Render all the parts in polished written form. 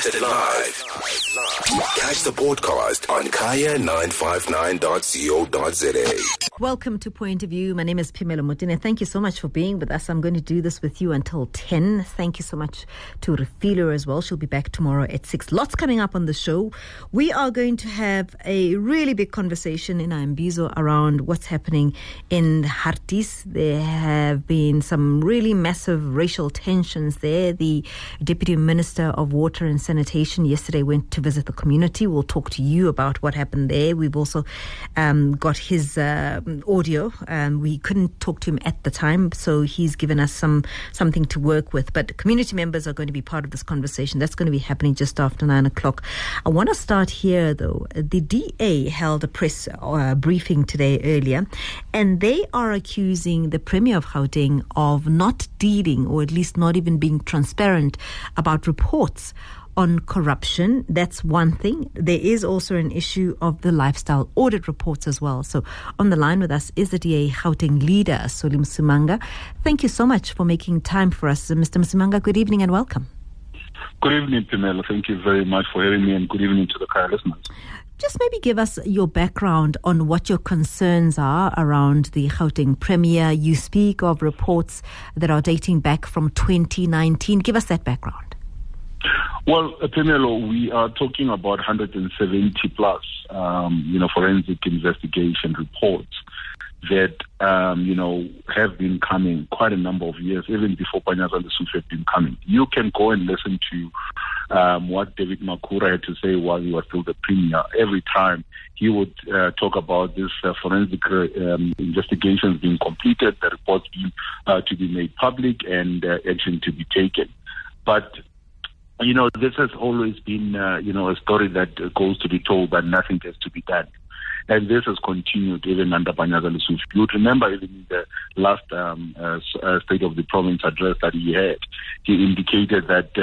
Broadcasted live. Catch the podcast on kaya959.co.za. Welcome to Point of View. My name is Phemelo Motene. Thank you so much for being with us. I'm going to do this with you until 10. Thank you so much to Refilo as well. She'll be back tomorrow at 6. Lots coming up on the show. We are going to have a really big conversation in Imbizo around what's happening in Harties. There have been some really massive racial tensions there. The Deputy Minister of Water and Sanitation yesterday went to visit the community. We'll talk to you about what happened there. We've also got his audio. We couldn't talk to him at the time, so he's given us something to work with. But community members are going to be part of this conversation. That's going to be happening just after 9 o'clock. I want to start here, though. The DA held a press briefing today earlier, and they are accusing the Premier of Gauteng of not dealing, or at least not even being transparent about reports on corruption. That's one thing. There is also an issue of the lifestyle audit reports as well. So on the line with us is the DA Gauteng leader, Solly Msimanga. Thank you so much for making time for us. Mr. Msimanga, good evening and welcome. Good evening, Phemelo. Thank you very much for having me, and good evening to the Kaya listeners. Just maybe give us your background on what your concerns are around the Gauteng Premier. You speak of reports that are dating back from 2019. Give us that background. Well, Phemelo, we are talking about 170 plus, forensic investigation reports that, have been coming quite a number of years, even before Panyaza Lesufi had been coming. You can go and listen to what David Makhura had to say while he was still the Premier. Every time he would talk about this forensic investigations being completed, the reports being to be made public, and action to be taken. But this has always been, a story that goes to be told, but nothing has to be done. And this has continued even under Panyaza Lesufi. You would remember even in the last State of the Province address that he had, he indicated that,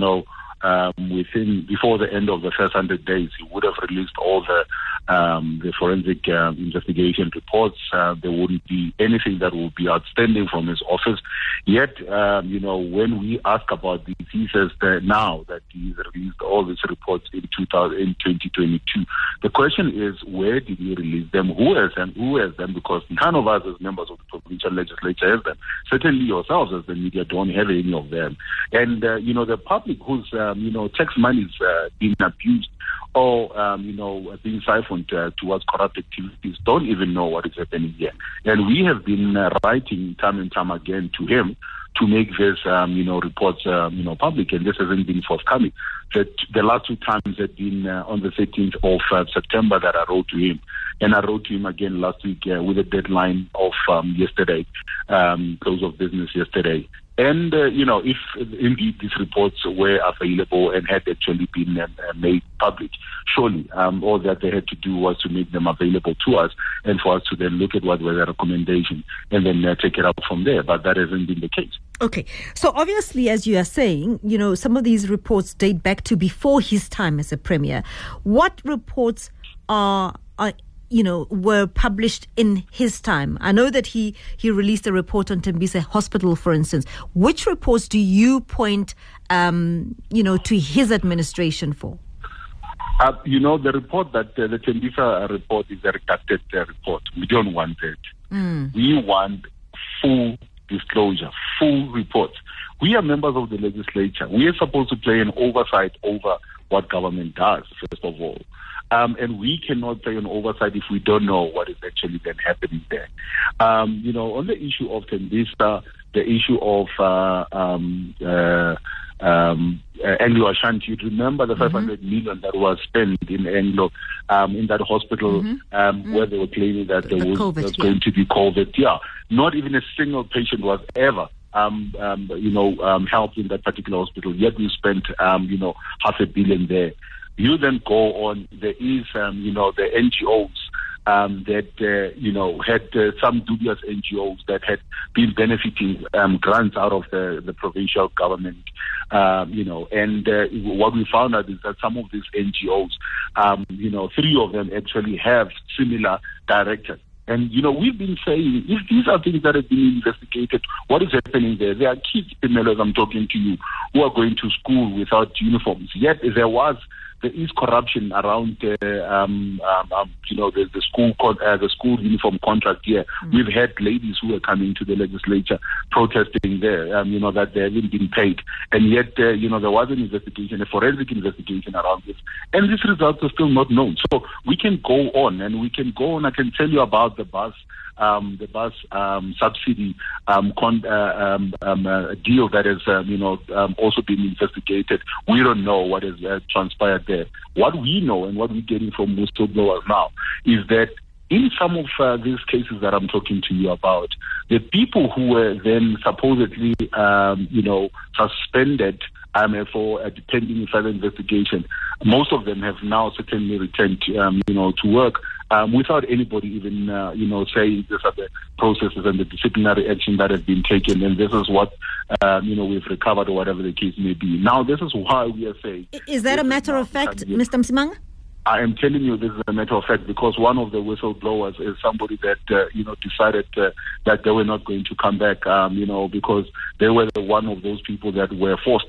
before the end of the first 100 days, he would have released all the forensic investigation reports. There wouldn't be anything that would be outstanding from his office. Yet, when we ask about this, he says that now that he's released all these reports in 2022. The question is, where did he release them? Who has them? Because none of us as members of the provincial legislature has them. Certainly yourselves as the media don't have any of them. And, the public whose, tax money is being abused or, being siphoned towards corrupt activities don't even know what is happening here. And we have been writing time and time again to him to make this, reports, public, and this hasn't been forthcoming. The last two times had been on the 13th of September that I wrote to him. And I wrote to him again last week with a deadline of yesterday, close of business yesterday. And, if indeed these reports were available and had actually been made public, surely all that they had to do was to make them available to us and for us to then look at what were the recommendations and then take it up from there. But that hasn't been the case. Okay. So obviously, as you are saying, some of these reports date back to before his time as a Premier. What reports were published in his time? I know that he released a report on Tembisa Hospital, for instance. Which reports do you point, to his administration for? The report that the Tembisa report is a redacted report. We don't want that. We want full disclosure, full reports. We are members of the legislature. We are supposed to play an oversight over what government does, first of all. And we cannot play an oversight if we don't know what is actually then happening there. On the issue of Tembisa, the issue of Anglo Ashanti, you remember the 500 million that was spent in Anglo, in that hospital, where they were claiming that there was going to be COVID. Yeah, not even a single patient was ever helped in that particular hospital. Yet we spent, $500 million there. You then go on, there is, the NGOs that, had some dubious NGOs that had been benefiting grants out of the provincial government, and what we found out is that some of these NGOs, 3 of them actually have similar directors And, we've been saying, if these are things that have been investigated, what is happening there? There are kids, as I'm talking to you, who are going to school without uniforms. Yet there is corruption around the school uniform contract here. We've had ladies who are coming to the legislature protesting there, that they haven't been paid. And yet, there was an investigation, a forensic investigation around this. And these results are still not known. So we can go on, and we can go on. I can tell you about the bus subsidy deal that has also been investigated. We don't know what has transpired there. What we know and what we're getting from whistleblowers now is that in some of these cases that I'm talking to you about, the people who were then supposedly, suspended for a pending further investigation, most of them have now certainly returned, to work without anybody even, saying these are the processes and the disciplinary action that has been taken, and this is what, we've recovered or whatever the case may be. Now, this is why we are saying... Is that a matter of fact, Mr. Msimanga? I am telling you this is a matter of fact because one of the whistleblowers is somebody that, decided that they were not going to come back, because they were one of those people that were forced,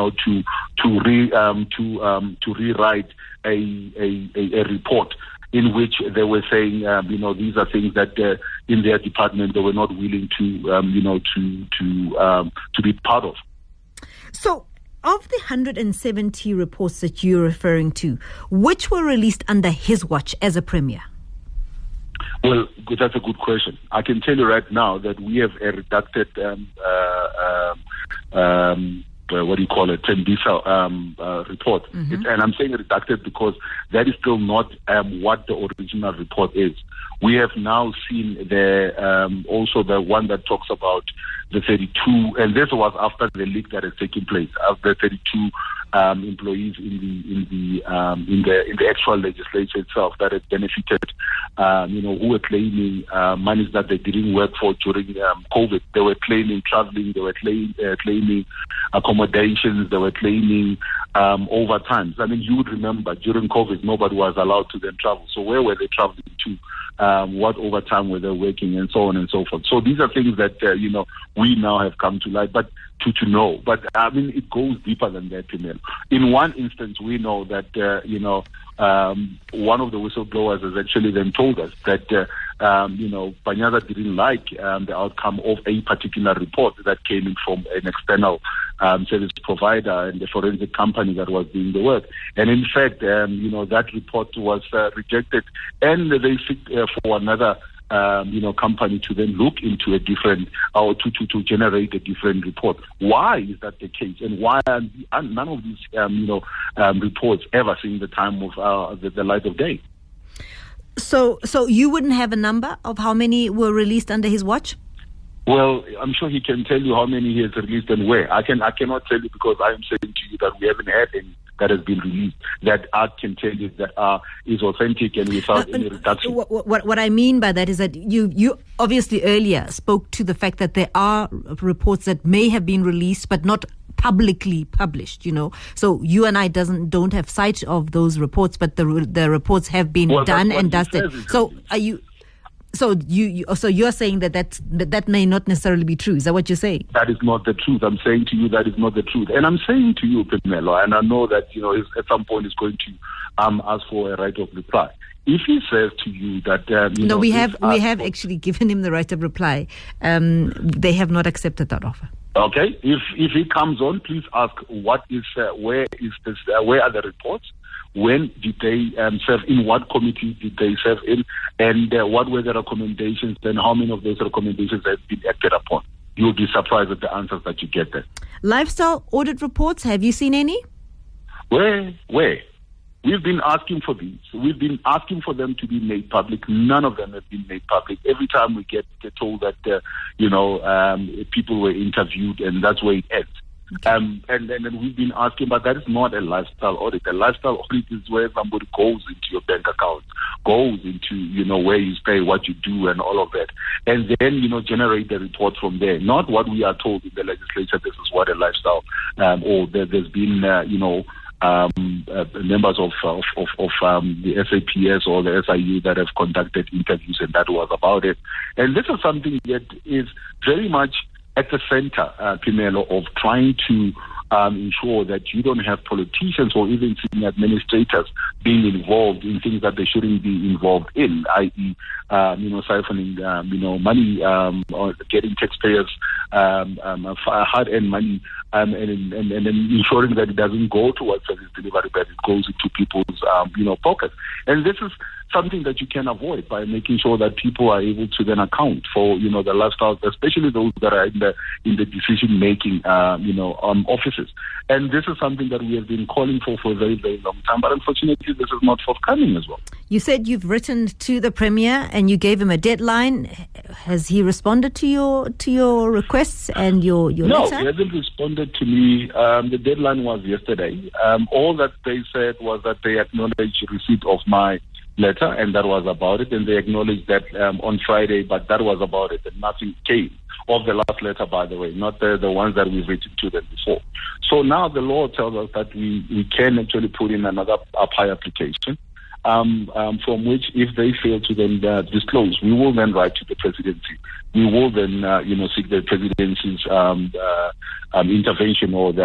to rewrite a report in which they were saying, these are things that in their department they were not willing to be part of. So, of the 170 reports that you're referring to, which were released under his watch as a premier? Well, that's a good question. I can tell you right now that we have a redacted, Tembisa report. And I'm saying redacted because that is still not what the original report is. We have now seen also the one that talks about the 32, and this was after the leak that has taken place, after 32 employees in the actual legislature itself that had benefited, who were claiming monies that they didn't work for during COVID. They were claiming traveling, they were claiming accommodations, they were claiming overtimes. I mean, you would remember during COVID, nobody was allowed to then travel. So where were they traveling to? What overtime were they working, and so on and so forth. So these are things that, we now have come to light, but to know. But, I mean, it goes deeper than that, Pimelo. In one instance, we know that, one of the whistleblowers has actually then told us that, Panyaza didn't like the outcome of a particular report that came in from an external service provider and the forensic company that was doing the work. And in fact, that report was rejected, and they seek for another company to then look into a different, or to generate a different report. Why is that the case? And why are none of these, reports ever seeing the time of the light of day? So you wouldn't have a number of how many were released under his watch? Well, I'm sure he can tell you how many he has released and where. I cannot tell you because I am saying to you that we haven't had any that has been released that I can tell you that is authentic and without any reduction. What I mean by that is that you obviously earlier spoke to the fact that there are reports that may have been released but not publicly published, So you and I don't have sight of those reports, but the reports have been done and dusted. So are you? So you're saying that may not necessarily be true. Is that what you're saying? That is not the truth. I'm saying to you that is not the truth. And I'm saying to you, Pimelo, and I know that, at some point is going to ask for a right of reply. If he says to you that... no, we have actually given him the right of reply. They have not accepted that offer. Okay. If he comes on, please ask where are the reports? When did they serve? In what committee did they serve in? And what were the recommendations? And how many of those recommendations have been acted upon? You'll be surprised at the answers that you get there. Lifestyle audit reports, have you seen any? Where? We've been asking for these. We've been asking for them to be made public. None of them have been made public. Every time we get told that, people were interviewed, and that's where it ends. And then we've been asking, but that is not a lifestyle audit. A lifestyle audit is where somebody goes into your bank account, goes into, where you stay, what you do, and all of that. And then, generate the report from there. Not what we are told in the legislature, this is what a lifestyle, or there's been, members of the SAPS or the SIU that have conducted interviews, and that was about it. And this is something that is very much at the center, Phemelo, of trying to ensure that you don't have politicians or even senior administrators being involved in things that they shouldn't be involved in, i.e., siphoning, money, or getting taxpayers' hard-earned money, and ensuring that it doesn't go towards service delivery, but it goes into people's, pockets. And this is something that you can avoid by making sure that people are able to then account for, the lifestyle, especially those that are in the decision-making, offices. And this is something that we have been calling for a very, very long time. But unfortunately, this is not forthcoming as well. You said you've written to the Premier and you gave him a deadline. Has he responded to your requests and your letter? No, he hasn't responded to me. The deadline was yesterday. All that they said was that they acknowledged receipt of my letter, and that was about it. And they acknowledged that on Friday, but that was about it. And nothing came of the last letter, by the way, not the ones that we've written to them before. So now the law tells us that we can actually put in another up-high application, from which, if they fail to then disclose, we will then write to the presidency. We will then, seek the presidency's intervention or the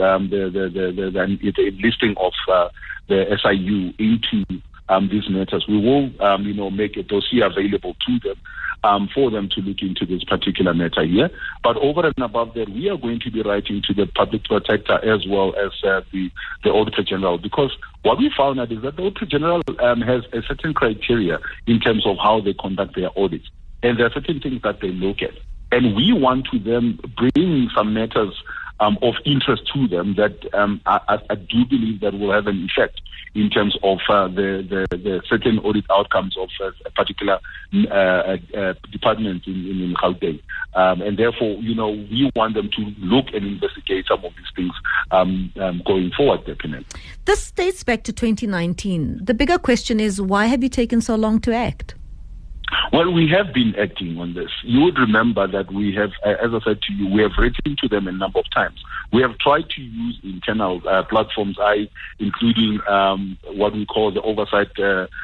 enlisting of the SIU into these matters. We will, make a dossier available to them for them to look into this particular matter here. But over and above that, we are going to be writing to the public protector as well as the Auditor General, because what we found out is that the Auditor General has a certain criteria in terms of how they conduct their audits. And there are certain things that they look at. And we want to then bring some matters of interest to them that I do believe that will have an effect in terms of the certain audit outcomes of a particular department in Gauteng. And therefore, we want them to look and investigate some of these things going forward, definitely. This dates back to 2019. The bigger question is, why have you taken so long to act? Well, we have been acting on this. You would remember that we have, as I said to you, we have written to them a number of times. We have tried to use internal platforms, including what we call the oversight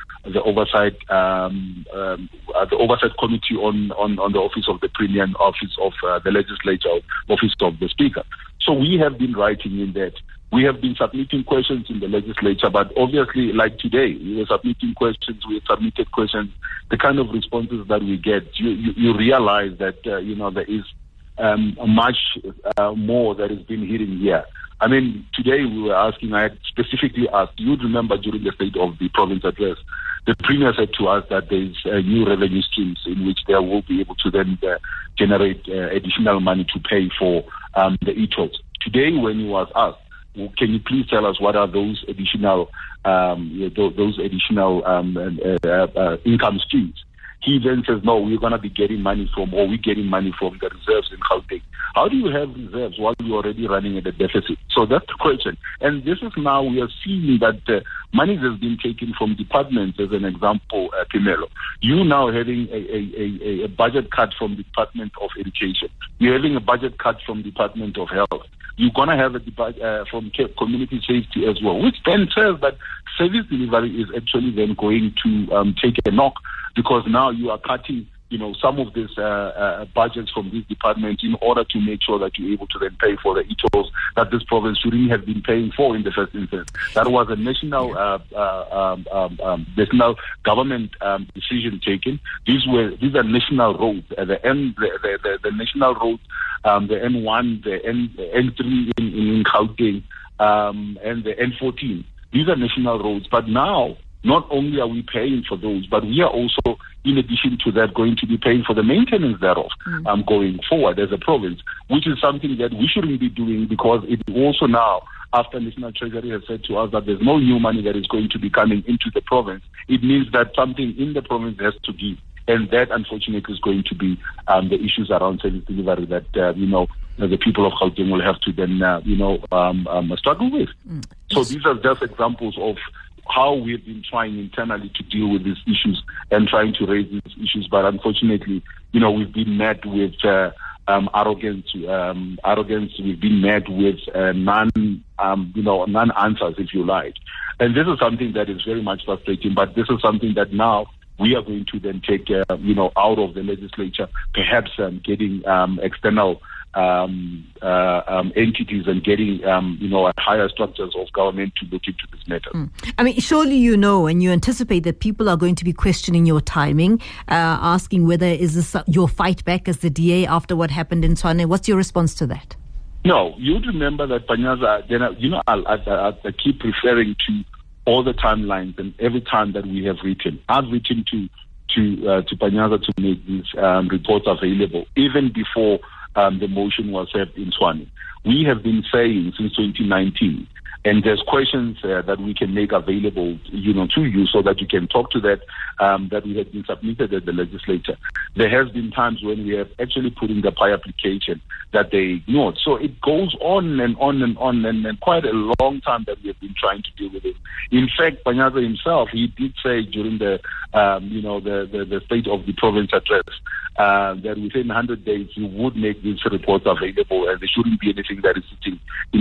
committee on the office of the Premier and office of the legislature, office of the Speaker. So we have been writing in that. We have been submitting questions in the legislature, but obviously, like today, we were submitting questions, we submitted questions. The kind of responses that we get, you realize that, there is much more that has been hidden here. I mean, today we were asking, I had specifically asked, you would remember during the State of the Province address, the Premier said to us that there is new revenue streams in which they will be able to then generate additional money to pay for the e-tolls. Today, when he was asked, can you please tell us what are those additional income streams? He then says, no, we're going to be getting money from, or we're getting money from the reserves in Gauteng. How do you have reserves while you're already running at a deficit? So that's the question. And this is now, we are seeing that money has been taken from departments, as an example, Phemelo. You now having a budget cut from the Department of Education. You're having a budget cut from Department of Health. You're going to have a from community safety as well, which then says that service delivery is actually then going to take a knock, because now you are cutting, some of these budgets from these departments in order to make sure that you're able to then pay for the e-tolls that this province shouldn't have been paying for in the first instance. That was a national government decision taken. These are national roads. The national roads, the N1, the N3 in Gauteng, and the N14. These are national roads. But now, not only are we paying for those, but we are also, in addition to that, going to be paying for the maintenance thereof going forward as a province, which is something that we shouldn't be doing, because it also now, after National Treasury has said to us that there's no new money that is going to be coming into the province, it means that something in the province has to give. And that, unfortunately, is going to be the issues around service delivery that, the people of Gauteng will have to then, struggle with. So these are just examples of how we've been trying internally to deal with these issues and trying to raise these issues. But unfortunately, we've been met with arrogance. We've been met with non-answers, if you like. And this is something that is very much frustrating, but this is something that now we are going to then take, out of the legislature, perhaps getting external entities and getting, higher structures of government to look into this matter. I mean, surely and you anticipate that people are going to be questioning your timing, asking whether is this your fight back as the DA after what happened in Tshwane. What's your response to that? No, you'd remember that Panyaza, I keep referring to all the timelines and every time that we have written. I've written to Panyaza to make these reports available, even before the motion was set in Tshwane. We have been saying since 2019, and there's questions that we can make available, to you so that you can talk to that we have been submitted at the legislature. There has been times when we have actually put in the PI application that they ignored. So it goes on and on and on, and quite a long time that we have been trying to deal with it. In fact, Panyaza himself, he did say during the State of the Province address that within 100 days he would make these reports available, and there shouldn't be anything that is sitting in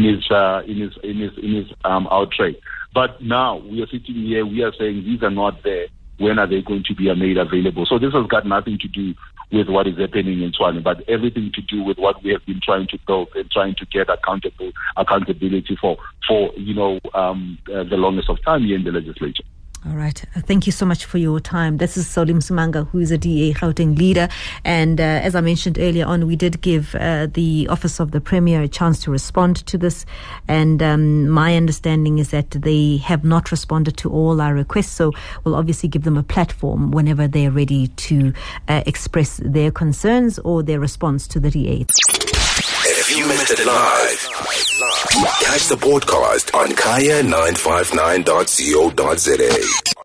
his out tray. But now we are sitting here, we are saying these are not there. When are they going to be made available? So this has got nothing to do with what is happening in Tshwane, but everything to do with what we have been trying to build and trying to get accountability for the longest of time here in the legislature. All right. Thank you so much for your time. This is Solly Msimanga, who is a DA Gauteng leader. And as I mentioned earlier on, we did give the Office of the Premier a chance to respond to this. And my understanding is that they have not responded to all our requests. So we'll obviously give them a platform whenever they're ready to express their concerns or their response to the DA. If you missed it live, catch the podcast on kaya959.co.za.